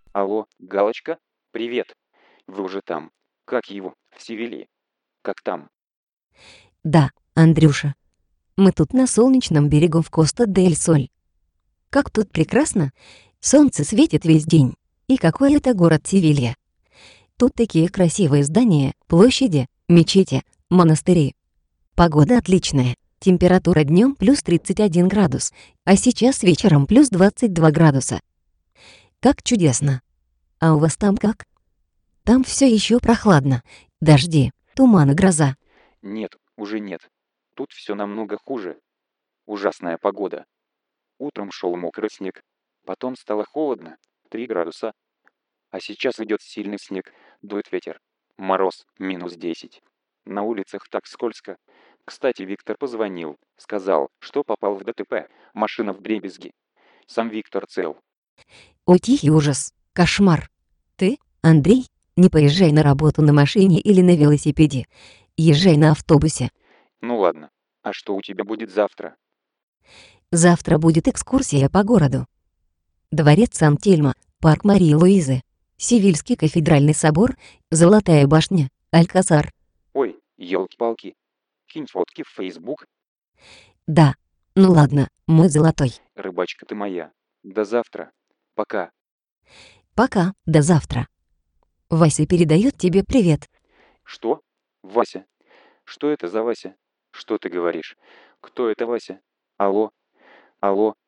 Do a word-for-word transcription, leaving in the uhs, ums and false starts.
Алло, Галочка? Привет. Вы уже там. Как его? В Севилье. Как там? Да, Андрюша. Мы тут на солнечном берегу в Коста-дель-Соль. Как тут прекрасно. Солнце светит весь день. И какой это город Севилья. Тут такие красивые здания, площади, мечети, монастыри. Погода отличная. Температура днем плюс тридцать один градус, а сейчас вечером плюс двадцать два градуса. Как чудесно. А у вас там как? Там все еще прохладно. Дожди, туман и гроза. Нет, уже нет. Тут все намного хуже. Ужасная погода. Утром шел мокрый снег. Потом стало холодно. три градуса. А сейчас идет сильный снег. Дует ветер. Мороз. минус десять. На улицах так скользко. Кстати, Виктор позвонил. Сказал, что попал в ДТП. Машина вдребезги. Сам Виктор цел. Ой, тихий ужас. Кошмар. Ты, Андрей, не поезжай на работу на машине или на велосипеде. Езжай на автобусе. Ну ладно. А что у тебя будет завтра? Завтра будет экскурсия по городу. Дворец Сан-Тельмо, парк Марии Луизы, Севильский кафедральный собор, Золотая башня, Альказар. Ой, елки-палки. Кинь фотки в Facebook. Да, ну ладно, мой золотой. Рыбачка ты моя. До завтра. Пока. Пока, до завтра. Вася передает тебе привет. Что? Вася? Что это за Вася? Что ты говоришь? Кто это Вася? Алло? Алло?